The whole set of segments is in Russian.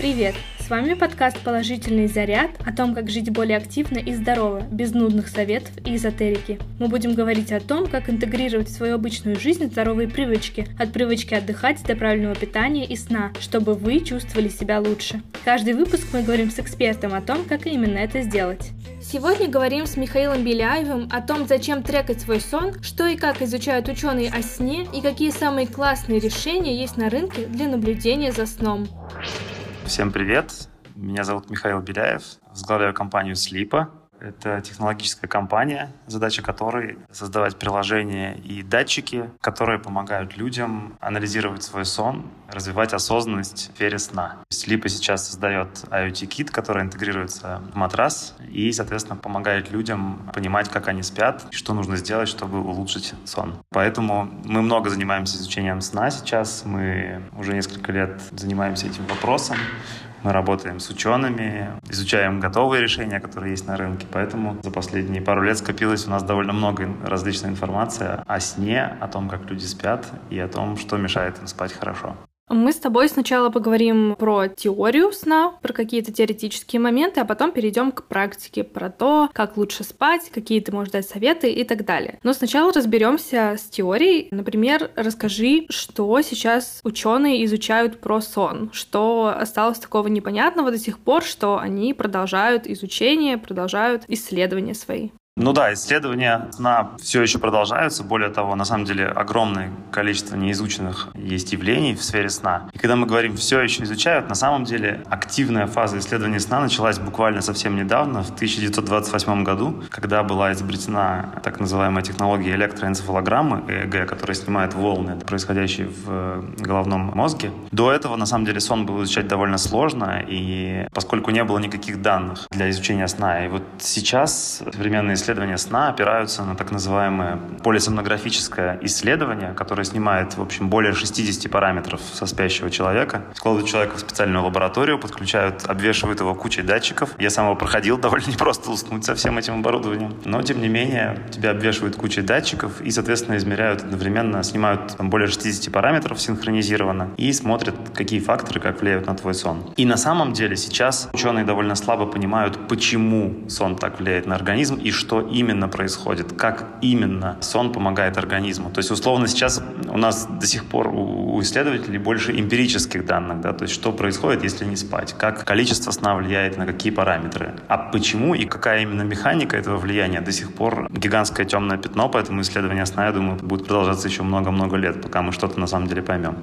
Привет! С вами подкаст «Положительный заряд» о том, как жить более активно и здорово, без нудных советов и эзотерики. Мы будем говорить о том, как интегрировать в свою обычную жизнь здоровые привычки, от привычки отдыхать до правильного питания и сна, чтобы вы чувствовали себя лучше. Каждый выпуск мы говорим с экспертом о том, как именно это сделать. Сегодня говорим с Михаилом Беляевым о том, зачем трекать свой сон, что и как изучают ученые о сне и какие самые классные решения есть на рынке для наблюдения за сном. Всем привет! Меня зовут Михаил Беляев, возглавляю компанию Sleepo. Это технологическая компания, задача которой создавать приложения и датчики, которые помогают людям анализировать свой сон, развивать осознанность в сфере сна. Sleepo сейчас создает IoT-кит, который интегрируется в матрас и, соответственно, помогает людям понимать, как они спят и что нужно сделать, чтобы улучшить сон. Поэтому мы много занимаемся изучением сна сейчас. Мы уже несколько лет занимаемся этим вопросом. Мы работаем с учеными, изучаем готовые решения, которые есть на рынке. Поэтому за последние пару лет скопилось у нас довольно много различной информации о сне, о том, как люди спят и о том, что мешает им спать хорошо. Мы с тобой сначала поговорим про теорию сна, про какие-то теоретические моменты, а потом перейдем к практике, про то, как лучше спать, какие ты можешь дать советы и так далее. Но сначала разберемся с теорией. Например, расскажи, что сейчас ученые изучают про сон, что осталось такого непонятного до сих пор, что они продолжают изучение, продолжают исследования свои. Ну да, исследования сна все еще продолжаются. Более того, на самом деле огромное количество неизученных есть явлений в сфере сна. И когда мы говорим «все еще изучают», на самом деле активная фаза исследования сна началась буквально совсем недавно, в 1928 году, когда была изобретена так называемая технология электроэнцефалограммы, ЭЭГ, которая снимает волны, происходящие в головном мозге. До этого, на самом деле, сон был изучать довольно сложно, и поскольку не было никаких данных для изучения сна. И вот сейчас современные исследования сна опираются на так называемое полисомнографическое исследование, которое снимает, в общем, более 60 параметров со спящего человека. Складывают человека в специальную лабораторию, подключают, обвешивают его кучей датчиков. Я сам его проходил, довольно непросто уснуть со всем этим оборудованием. Но, тем не менее, тебя обвешивают кучей датчиков и, соответственно, измеряют одновременно, снимают более 60 параметров синхронизированно и смотрят, какие факторы, как влияют на твой сон. И на самом деле сейчас ученые довольно слабо понимают, почему сон так влияет на организм и что именно происходит, как именно сон помогает организму. То есть, условно, сейчас у нас до сих пор у исследователей больше эмпирических данных, да, то есть, что происходит, если не спать, как количество сна влияет на какие параметры, а почему и какая именно механика этого влияния до сих пор гигантское темное пятно, поэтому исследование сна, я думаю, будет продолжаться еще много-много лет, пока мы что-то на самом деле поймем.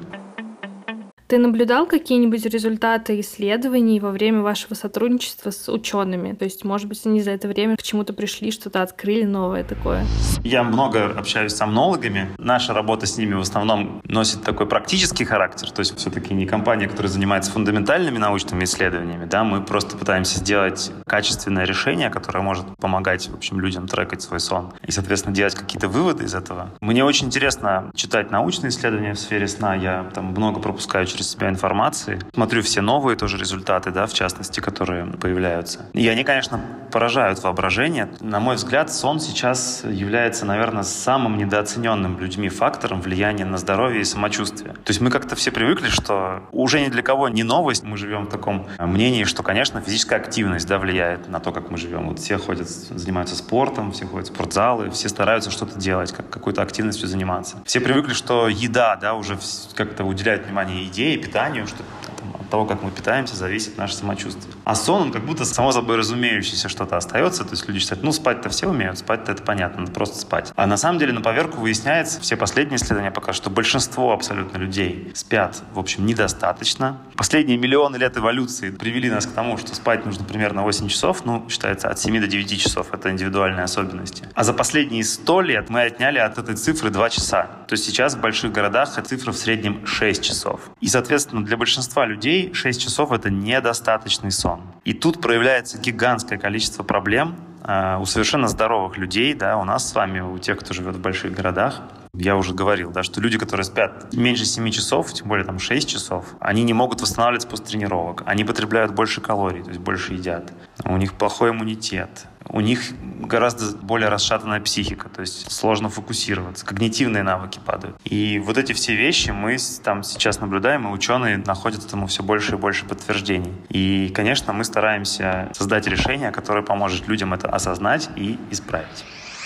Ты наблюдал какие-нибудь результаты исследований во время вашего сотрудничества с учеными? То есть, может быть, они за это время к чему-то пришли, что-то открыли новое такое? Я много общаюсь с сомнологами. Наша работа с ними в основном носит такой практический характер. То есть, все-таки не компания, которая занимается фундаментальными научными исследованиями. Да? Мы просто пытаемся сделать качественное решение, которое может помогать, в общем, людям трекать свой сон и, соответственно, делать какие-то выводы из этого. Мне очень интересно читать научные исследования в сфере сна. Я там много пропускаю через себя информации. Смотрю все новые тоже результаты, да, в частности, которые появляются. И они, конечно, поражают воображение. На мой взгляд, сон сейчас является, наверное, самым недооцененным людьми фактором влияния на здоровье и самочувствие. То есть мы как-то все привыкли, что уже ни для кого не новость. Мы живем в таком мнении, что, конечно, физическая активность, да, влияет на то, как мы живем. Вот все ходят, занимаются спортом, все ходят в спортзалы, все стараются что-то делать, какой-то активностью заниматься. Все привыкли, что еда, да, уже как-то уделяет внимание еде и питанию, что от того, как мы питаемся, зависит наше самочувствие. А сон, он как будто само собой разумеющееся что-то остается. То есть люди считают, ну, спать-то все умеют, спать-то это понятно, надо просто спать. А на самом деле на поверку выясняется, все последние исследования покажут, что большинство абсолютно людей спят, в общем, недостаточно. Последние миллионы лет эволюции привели нас к тому, что спать нужно примерно 8 часов, ну, считается, от 7 до 9 часов, это индивидуальные особенности. А за последние 100 лет мы отняли от этой цифры 2 часа. То есть сейчас в больших городах эта цифра в среднем 6 часов. И, соответственно, для большинства людей 6 часов — это недостаточный сон. И тут проявляется гигантское количество проблем у совершенно здоровых людей, да, у нас с вами, у тех, кто живет в больших городах. Я уже говорил, да, что люди, которые спят меньше 7 часов, тем более там 6 часов, они не могут восстанавливаться после тренировок, они потребляют больше калорий, то есть больше едят. у них плохой иммунитет, у них гораздо более расшатанная психика, то есть сложно фокусироваться, когнитивные навыки падают. И вот эти все вещи мы там сейчас наблюдаем, и ученые находят этому все больше и больше подтверждений. И, конечно, мы стараемся создать решение, которое поможет людям это осознать и исправить.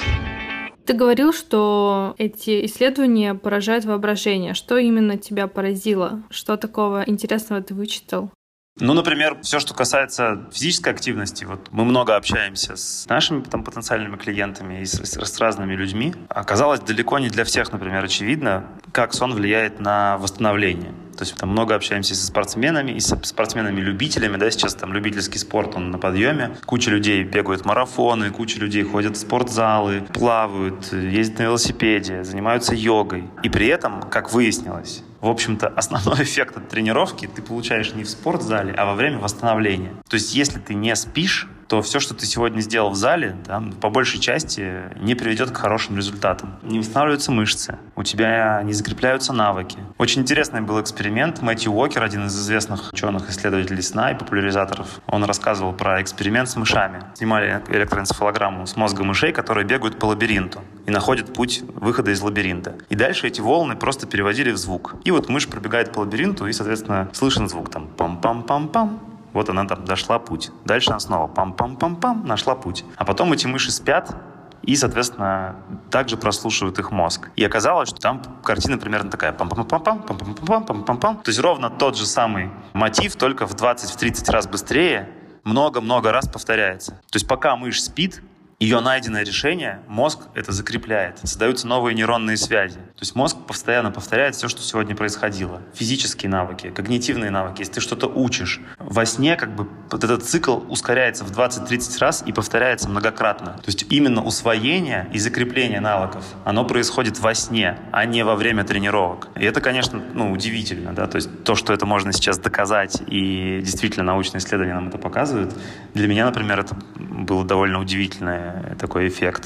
Ты говорил, что эти исследования поражают воображение. Что именно тебя поразило? Что такого интересного ты вычитал? Например, все, что касается физической активности, вот мы много общаемся с нашими потенциальными клиентами и с разными людьми. Оказалось, далеко не для всех, например, очевидно, как сон влияет на восстановление. То есть там много общаемся со спортсменами и со спортсменами-любителями. Да, сейчас там любительский спорт, он на подъеме. Куча людей бегают марафоны, куча людей ходят в спортзалы, плавают, ездят на велосипеде, занимаются йогой. И при этом, как выяснилось, в общем-то, основной эффект от тренировки ты получаешь не в спортзале, а во время восстановления. То есть если ты не спишь, то все, что ты сегодня сделал в зале, по большей части не приведет к хорошим результатам. Не восстанавливаются мышцы, у тебя не закрепляются навыки. Очень интересный был эксперимент. Мэтью Уокер, один из известных ученых-исследователей сна и популяризаторов, он рассказывал про эксперимент с мышами. Снимали электроэнцефалограмму с мозга мышей, которые бегают по лабиринту и находят путь выхода из лабиринта. И дальше эти волны просто переводили в звук. И вот мышь пробегает по лабиринту, и, соответственно, слышен звук там пам-пам-пам-пам. Вот она там дошла путь. Дальше она снова пам-пам-пам-пам, нашла путь. А потом эти мыши спят и, соответственно, также прослушивают их мозг. И оказалось, что там картина примерно такая. Пам-пам-пам-пам, пам-пам-пам, пам-пам-пам. То есть ровно тот же самый мотив, только в 20-30 раз быстрее, много-много раз повторяется. То есть пока мышь спит, ее найденное решение, мозг это закрепляет. Создаются новые нейронные связи. То есть мозг постоянно повторяет все, что сегодня происходило. Физические навыки, когнитивные навыки. Если ты что-то учишь, во сне вот этот цикл ускоряется в 20-30 раз и повторяется многократно. То есть именно усвоение и закрепление навыков, оно происходит во сне, а не во время тренировок. И это, конечно, удивительно. Да? То есть то, что это можно сейчас доказать, и действительно научные исследования нам это показывают, для меня, например, это было довольно удивительное такой эффект.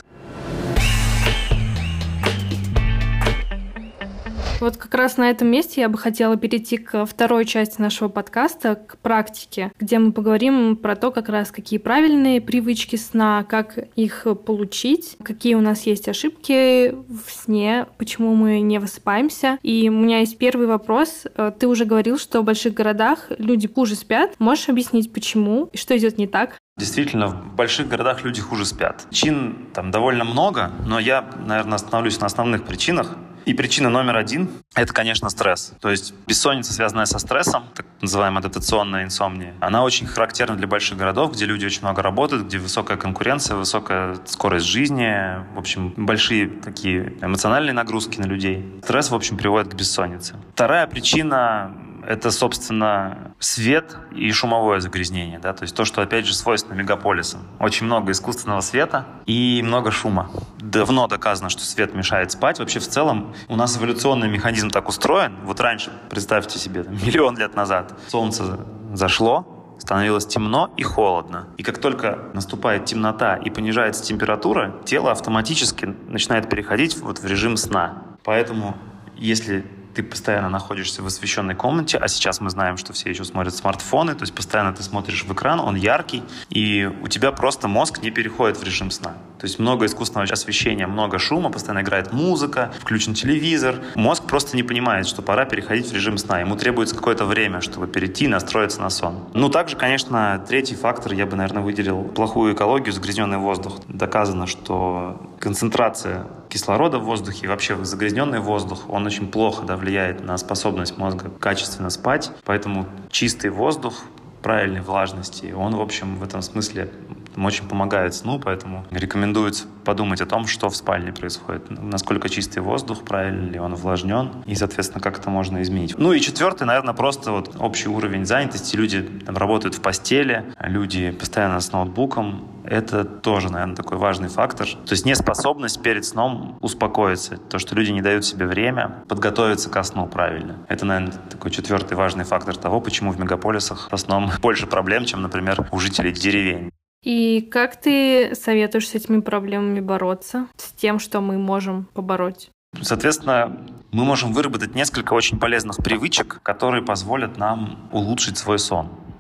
Вот как раз на этом месте я бы хотела перейти к второй части нашего подкаста, к практике, где мы поговорим про то, как раз какие правильные привычки сна, как их получить, какие у нас есть ошибки в сне, почему мы не высыпаемся. И у меня есть первый вопрос. Ты уже говорил, что в больших городах люди хуже спят. Можешь объяснить, почему и что идет не так? Действительно, в больших городах люди хуже спят. Причин там довольно много, но я, наверное, остановлюсь на основных причинах. И причина номер один – это, конечно, стресс. То есть бессонница, связанная со стрессом, так называемая адаптационная инсомния, она очень характерна для больших городов, где люди очень много работают, где высокая конкуренция, высокая скорость жизни, в общем, большие такие эмоциональные нагрузки на людей. Стресс, в общем, приводит к бессоннице. Вторая причина – это, собственно, свет и шумовое загрязнение. Да? То есть то, что, опять же, свойственно мегаполисам. Очень много искусственного света и много шума. Давно доказано, что свет мешает спать. Вообще, в целом, у нас эволюционный механизм так устроен. Вот раньше, представьте себе, миллион лет назад солнце зашло, становилось темно и холодно. И как только наступает темнота и понижается температура, тело автоматически начинает переходить вот в режим сна. Поэтому, если ты постоянно находишься в освещенной комнате, а сейчас мы знаем, что все еще смотрят смартфоны, то есть постоянно ты смотришь в экран, он яркий, и у тебя просто мозг не переходит в режим сна. То есть много искусственного освещения, много шума, постоянно играет музыка, включен телевизор. Мозг просто не понимает, что пора переходить в режим сна. Ему требуется какое-то время, чтобы перейти и настроиться на сон. Также, конечно, третий фактор, я бы, наверное, выделил плохую экологию, загрязненный воздух. Доказано, что концентрация кислорода в воздухе и вообще загрязненный воздух, он очень плохо влияет на способность мозга качественно спать. Поэтому чистый воздух, правильной влажности, он, в общем, в этом смысле очень помогает сну, поэтому рекомендуется подумать о том, что в спальне происходит, насколько чистый воздух, правильно ли он увлажнен, и, соответственно, как это можно изменить. И четвертый, наверное, просто общий уровень занятости. Люди работают в постели, люди постоянно с ноутбуком. Это тоже, наверное, такой важный фактор. То есть неспособность перед сном успокоиться, то, что люди не дают себе время подготовиться ко сну правильно. Это, наверное, такой четвертый важный фактор того, почему в мегаполисах со сном больше проблем, чем, например, у жителей деревень. И как ты советуешь с этими проблемами бороться, с тем, что мы можем побороть? Соответственно, мы можем выработать несколько очень полезных привычек, которые позволят нам улучшить свой сон.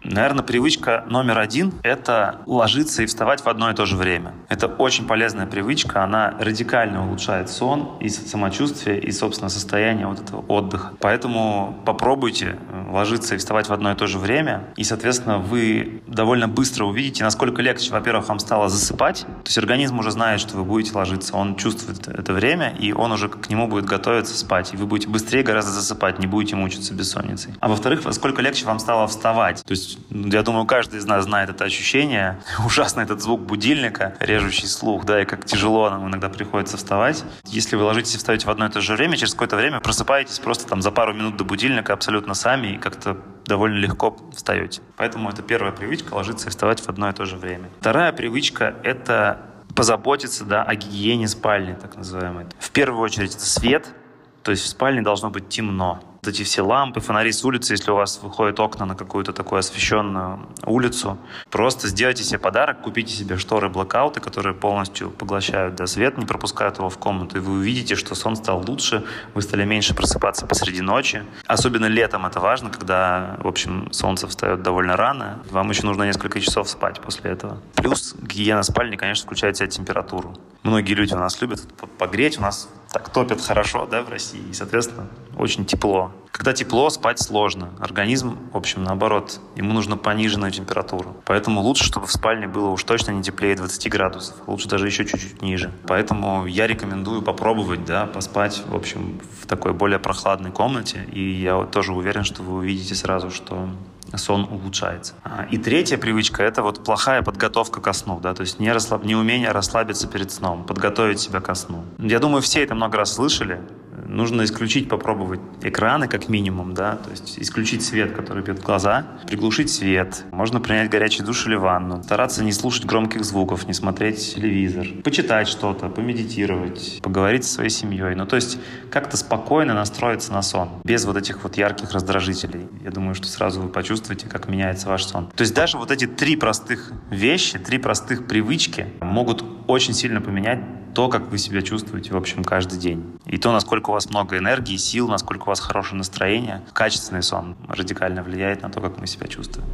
Наверное, привычка номер 1 – это ложиться и вставать в одно и то же время. Это очень полезная привычка, она радикально улучшает сон и самочувствие, и, собственно, состояние вот этого отдыха. Поэтому попробуйте ложиться и вставать в одно и то же время, и, соответственно, вы довольно быстро увидите, насколько легче, во-первых, вам стало засыпать. То есть организм уже знает, что вы будете ложиться, он чувствует это время, и он уже к нему будет готовиться спать, и вы будете быстрее гораздо засыпать, не будете мучиться бессонницей. А во-вторых, насколько легче вам стало вставать. То есть, я думаю, каждый из нас знает это ощущение. Ужасно этот звук будильника, режущий слух, да, и как тяжело нам иногда приходится вставать. Если вы ложитесь и встаете в одно и то же время, через какое-то время просыпаетесь просто там за пару минут до будильника абсолютно сами и как-то довольно легко встаете. Поэтому это первая привычка — ложиться и вставать в одно и то же время. Вторая привычка — это позаботиться, да, о гигиене спальни, так называемой. В первую очередь это свет, то есть в спальне должно быть темно. Вот эти все лампы, фонари с улицы, если у вас выходят окна на какую-то такую освещенную улицу, просто сделайте себе подарок, купите себе шторы-блэкауты, которые полностью поглощают, да, свет, не пропускают его в комнату, и вы увидите, что сон стал лучше, вы стали меньше просыпаться посреди ночи. Особенно летом это важно, когда, в общем, солнце встает довольно рано, вам еще нужно несколько часов спать после этого. Плюс гигиена спальни, конечно, включает в себя температуру. Многие люди у нас любят погреть, у нас так топят хорошо, да, в России, и, соответственно, очень тепло. Когда тепло, спать сложно. Организм, в общем, наоборот, ему нужна пониженная температура. Поэтому лучше, чтобы в спальне было уж точно не теплее 20 градусов. Лучше даже еще чуть-чуть ниже. Поэтому я рекомендую попробовать, да, поспать, в общем, в такой более прохладной комнате. И я тоже уверен, что вы увидите сразу, что сон улучшается. И третья привычка — это вот плохая подготовка ко сну, да, то есть неумение расслабиться перед сном, подготовить себя ко сну. Я думаю, все это много раз слышали. Нужно исключить, попробовать экраны как минимум, да, то есть исключить свет, который бьет в глаза, приглушить свет, можно принять горячий душ или ванну, стараться не слушать громких звуков, не смотреть телевизор, почитать что-то, помедитировать, поговорить со своей семьей, ну, то есть как-то спокойно настроиться на сон, без вот этих вот ярких раздражителей. Я думаю, что сразу вы почувствуете, как меняется ваш сон. То есть даже вот эти 3 простых вещи, 3 простых привычки могут очень сильно поменять то, как вы себя чувствуете, в общем, каждый день. И то, насколько у вас много энергии, сил, насколько у вас хорошее настроение. Качественный сон радикально влияет на то, как мы себя чувствуем.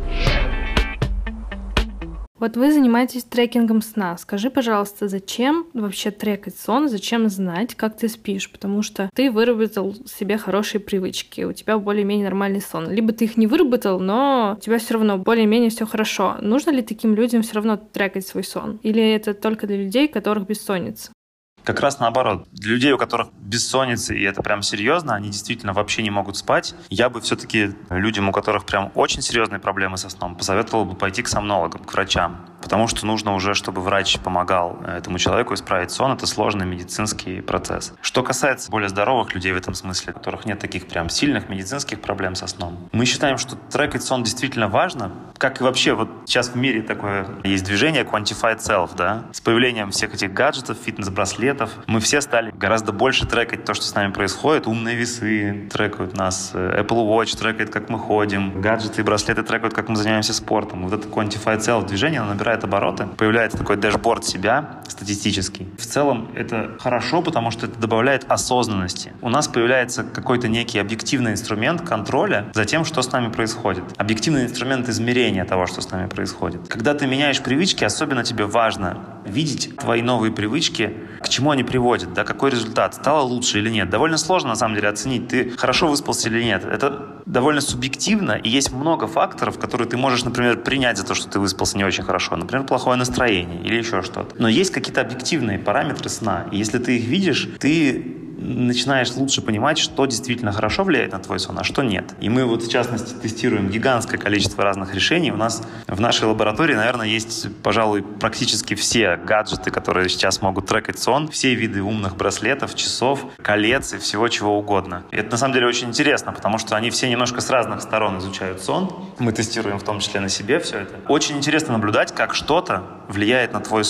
Вот вы занимаетесь трекингом сна. Скажи, пожалуйста, зачем вообще трекать сон, зачем знать, как ты спишь? Потому что ты выработал себе хорошие привычки, у тебя более-менее нормальный сон. Либо ты их не выработал, но у тебя все равно более-менее все хорошо. Нужно ли таким людям все равно трекать свой сон? Или это только для людей, у которых бессонница? Как раз наоборот. Для людей, у которых бессонница, и это прям серьезно, они действительно вообще не могут спать, я бы все-таки людям, у которых прям очень серьезные проблемы со сном, посоветовал бы пойти к сомнологам, к врачам. Потому что нужно уже, чтобы врач помогал этому человеку исправить сон. Это сложный медицинский процесс. Что касается более здоровых людей в этом смысле, у которых нет таких прям сильных медицинских проблем со сном, мы считаем, что трекать сон действительно важно. Как и вообще, вот сейчас в мире такое есть движение Quantified Self, да? С появлением всех этих гаджетов, фитнес-браслетов, мы все стали гораздо больше трекать то, что с нами происходит. Умные весы трекают нас, Apple Watch трекает, как мы ходим, гаджеты и браслеты трекают, как мы занимаемся спортом. Вот это Quantified Self движение, оно набирает обороты, появляется такой дэшборд себя статистический. В целом это хорошо, потому что это добавляет осознанности. У нас появляется какой-то некий объективный инструмент контроля за тем, что с нами происходит. Объективный инструмент измерения того, что с нами происходит. Когда ты меняешь привычки, особенно тебе важно видеть твои новые привычки, к чему они приводят, да, какой результат, стало лучше или нет. Довольно сложно, на самом деле, оценить, ты хорошо выспался или нет. Это довольно субъективно, и есть много факторов, которые ты можешь, например, принять за то, что ты выспался не очень хорошо. Например, плохое настроение или еще что-то. Но есть какие-то объективные параметры сна, и если ты их видишь, ты начинаешь лучше понимать, что действительно хорошо влияет на твой сон, а что нет. И мы вот, в частности, тестируем гигантское количество разных решений. У нас в нашей лаборатории, наверное, есть, пожалуй, практически все гаджеты, которые сейчас могут трекать сон, все виды умных браслетов, часов, колец и всего чего угодно. И это, на самом деле, очень интересно, потому что они все немножко с разных сторон изучают сон. Мы тестируем в том числе на себе все это. Очень интересно наблюдать, как что-то влияет на твой сон.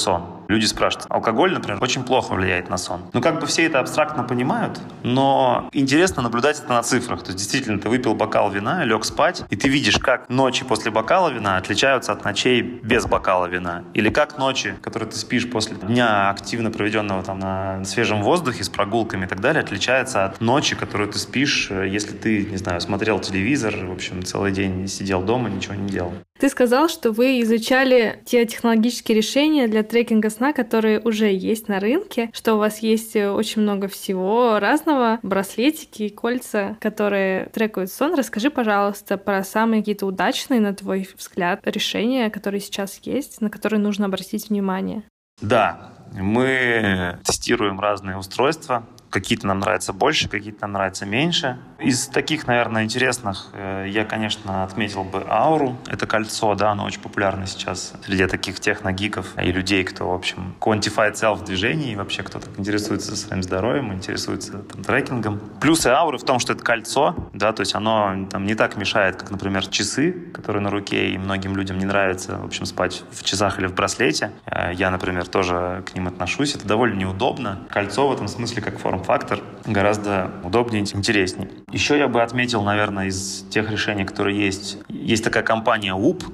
Люди спрашивают, алкоголь, например, очень плохо влияет на сон. Ну, как бы все это абстрактно понимают, но интересно наблюдать это на цифрах. То есть, действительно, ты выпил бокал вина, лег спать, и ты видишь, как ночи после бокала вина отличаются от ночей без бокала вина. Или как ночи, которые ты спишь после дня активно проведенного там на свежем воздухе с прогулками и так далее, отличаются от ночи, которую ты спишь, если ты, не знаю, смотрел телевизор, в общем, целый день сидел дома, ничего не делал. Ты сказал, что вы изучали те технологические решения для трекинга сна, которые уже есть на рынке, что у вас есть очень много всего разного, браслетики, кольца, которые трекают сон. Расскажи, пожалуйста, про самые какие-то удачные, на твой взгляд, решения, которые сейчас есть, на которые нужно обратить внимание. Да, мы тестируем разные устройства. Какие-то нам нравятся больше, какие-то нам нравятся меньше. Из таких, наверное, интересных я, конечно, отметил бы Aura. Это кольцо, да, оно очень популярно сейчас среди таких техногиков и людей, кто, в общем, quantified self в движении, и вообще кто-то интересуется своим здоровьем, интересуется там, трекингом. Плюсы Aura в том, что это кольцо, да, то есть оно там не так мешает, как, например, часы, которые на руке, и многим людям не нравится, в общем, спать в часах или в браслете. Я, например, тоже к ним отношусь. Это довольно неудобно. Кольцо в этом смысле как форм-фактор гораздо удобнее и интереснее. Еще я бы отметил, наверное, из тех решений, которые есть. Есть такая компания Whoop,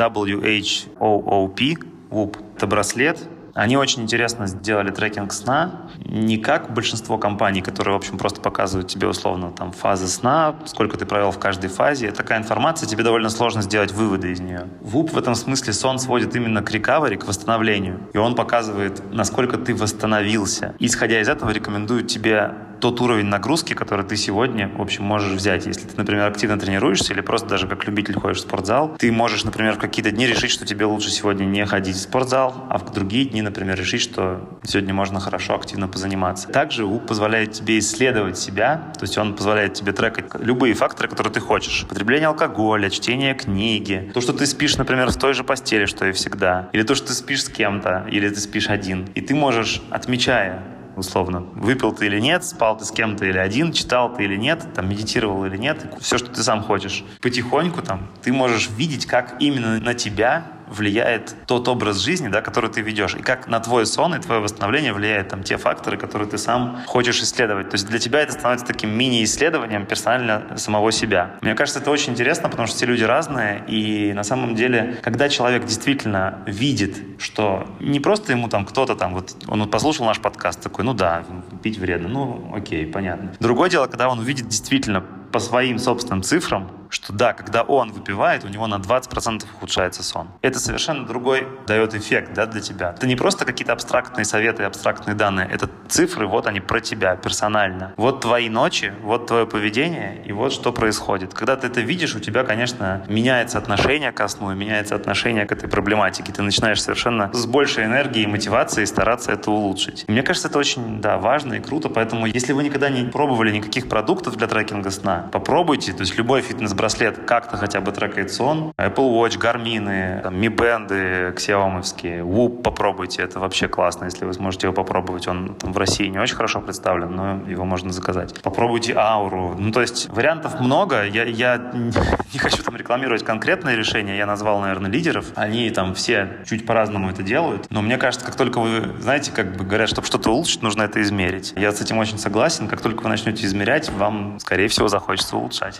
WHOOP. Whoop — это браслет. Они очень интересно сделали трекинг сна. Не как большинство компаний, которые, в общем, просто показывают тебе условно там фазы сна, сколько ты провел в каждой фазе. Такая информация, тебе довольно сложно сделать выводы из нее. Whoop в этом смысле сон сводит именно к recovery, к восстановлению. И он показывает, насколько ты восстановился. Исходя из этого, рекомендуют тебе тот уровень нагрузки, который ты сегодня, в общем, можешь взять. Если ты, например, активно тренируешься или просто даже как любитель ходишь в спортзал, ты можешь, например, в какие-то дни решить, что тебе лучше сегодня не ходить в спортзал, а в другие дни, например, решить, что сегодня можно хорошо, активно позаниматься. Также УП позволяет тебе исследовать себя, то есть он позволяет тебе трекать любые факторы, которые ты хочешь. Потребление алкоголя, чтение книги, то, что ты спишь, например, в той же постели, что и всегда, или то, что ты спишь с кем-то, или ты спишь один. И ты можешь, отмечая, условно, выпил ты или нет, спал ты с кем-то или один, читал ты или нет, там, медитировал или нет, все, что ты сам хочешь. Потихоньку там ты можешь видеть, как именно на тебя влияет тот образ жизни, да, который ты ведешь, и как на твой сон и твое восстановление влияют там те факторы, которые ты сам хочешь исследовать. То есть для тебя это становится таким мини-исследованием персонально самого себя. Мне кажется, это очень интересно, потому что все люди разные, и на самом деле, когда человек действительно видит, что не просто ему там кто-то там, вот он вот послушал наш подкаст, такой, ну да, пить вредно, ну окей, понятно. Другое дело, когда он увидит действительно по своим собственным цифрам, что да, когда он выпивает, у него на 20% ухудшается сон. Это совершенно другой дает эффект, да, для тебя. Это не просто какие-то абстрактные советы, абстрактные данные. Это цифры, вот они про тебя персонально. Вот твои ночи, вот твое поведение, и вот что происходит. Когда ты это видишь, у тебя, конечно, меняется отношение ко сну, меняется отношение к этой проблематике. Ты начинаешь совершенно с большей энергией и мотивацией стараться это улучшить. И мне кажется, это очень, да, важно и круто. Поэтому, если вы никогда не пробовали никаких продуктов для трекинга сна, попробуйте. То есть любой фитнес-браслет как-то хотя бы трекает сон. Apple Watch, Garmin, Mi Band, Xiaomi-вские, Whoop попробуйте. Это вообще классно, если вы сможете его попробовать. Он там в России не очень хорошо представлен, но его можно заказать. Попробуйте Aura. Ну, то есть вариантов много. Я не хочу там рекламировать конкретные решения. Я назвал, наверное, лидеров. Они там все чуть по-разному это делают. Но мне кажется, как только вы, знаете, как бы говорят, чтобы что-то улучшить, нужно это измерить. Я с этим очень согласен. Как только вы начнете измерять, вам, скорее всего, захочется улучшать.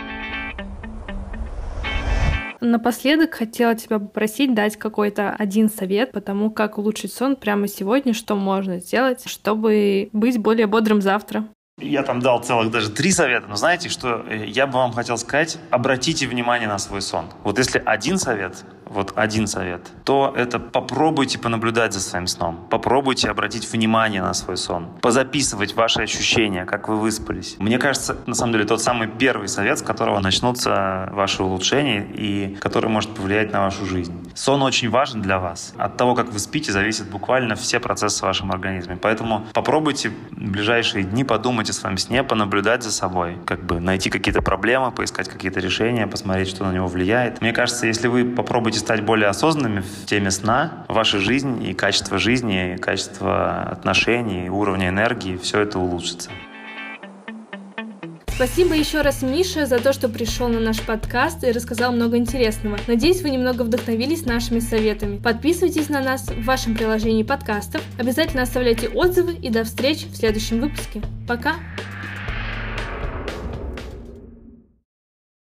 Напоследок хотела тебя попросить дать какой-то один совет по тому, как улучшить сон прямо сегодня, что можно сделать, чтобы быть более бодрым завтра. Я там дал целых даже 3 совета, но знаете, что я бы вам хотел сказать? Обратите внимание на свой сон. Вот если один совет, то это попробуйте понаблюдать за своим сном. Попробуйте обратить внимание на свой сон. Позаписывать ваши ощущения, как вы выспались. Мне кажется, на самом деле, тот самый первый совет, с которого начнутся ваши улучшения и который может повлиять на вашу жизнь. Сон очень важен для вас. От того, как вы спите, зависят буквально все процессы в вашем организме. Поэтому попробуйте в ближайшие дни подумать о своем сне, понаблюдать за собой, как бы найти какие-то проблемы, поискать какие-то решения, посмотреть, что на него влияет. Мне кажется, если вы попробуете стать более осознанными в теме сна, ваша жизнь и качество жизни, и качество отношений, и уровня энергии, все это улучшится. Спасибо еще раз, Миша, за то, что пришел на наш подкаст и рассказал много интересного. Надеюсь, вы немного вдохновились нашими советами. Подписывайтесь на нас в вашем приложении подкастов, обязательно оставляйте отзывы и до встречи в следующем выпуске. Пока!